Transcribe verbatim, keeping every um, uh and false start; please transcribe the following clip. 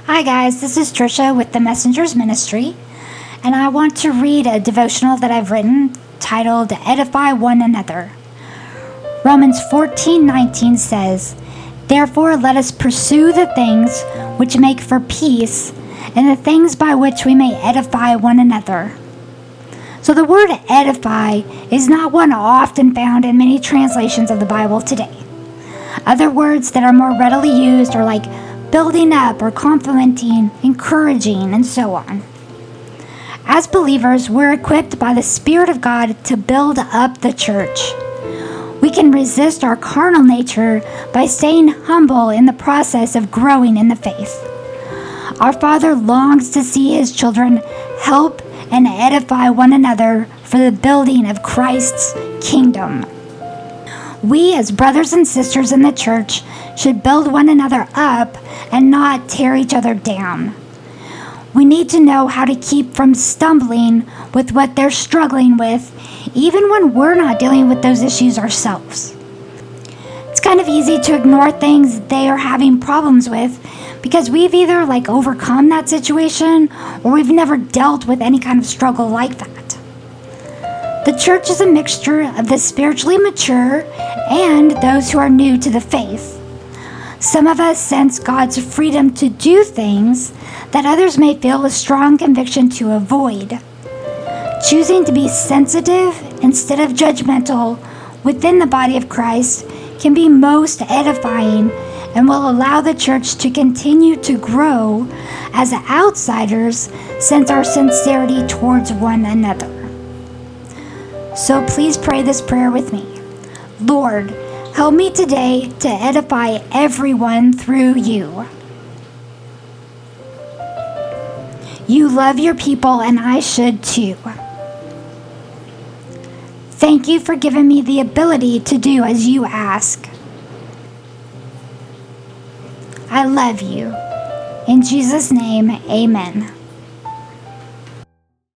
Hi guys, this is Trisha with the Messengers Ministry, and I want to read a devotional that I've written titled Edify One Another. Romans fourteen nineteen says, "Therefore let us pursue the things which make for peace, and the things by which we may edify one another." So the word edify is not one often found in many translations of the Bible today. Other words that are more readily used are like building up or complimenting, encouraging, and so on. As believers, we're equipped by the Spirit of God to build up the church. We can resist our carnal nature by staying humble in the process of growing in the faith. Our Father longs to see His children help and edify one another for the building of Christ's kingdom. We, as brothers and sisters in the church, should build one another up and not tear each other down. We need to know how to keep from stumbling with what they're struggling with, even when we're not dealing with those issues ourselves. It's kind of easy to ignore things they are having problems with because we've either like overcome that situation or we've never dealt with any kind of struggle like that. The church is a mixture of the spiritually mature and those who are new to the faith. Some of us sense God's freedom to do things that others may feel a strong conviction to avoid. Choosing to be sensitive instead of judgmental within the body of Christ can be most edifying and will allow the church to continue to grow as outsiders sense our sincerity towards one another. So please pray this prayer with me. Lord, help me today to edify everyone through you. You love your people, and I should too. Thank you for giving me the ability to do as you ask. I love you. In Jesus' name, amen.